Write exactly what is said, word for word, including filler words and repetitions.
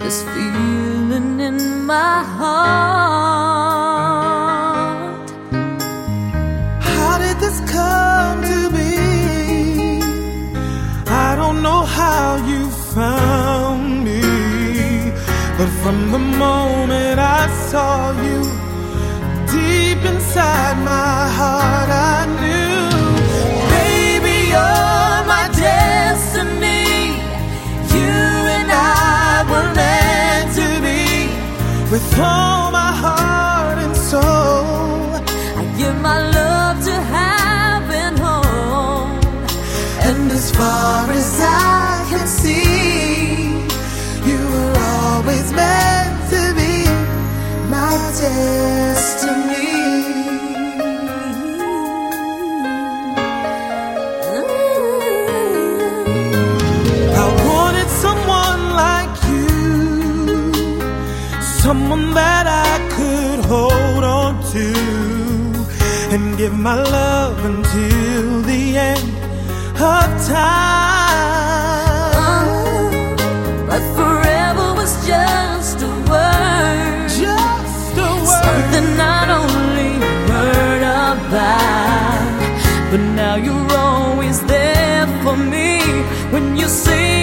this feeling in my heart. How did this come to be? I don't know how you found me, but from the moment I saw you, deep inside my heart I knew, baby, you're my destiny. You and I were meant to be. With all my heart and soul, I give my love to heaven home. and as far as I can see, you were always meant to be my destiny. I wanted someone like you, someone that I could hold on to and give my love until the end of time. But forever was just a word, Just a word. something not only heard about, but now you're always there for me when you say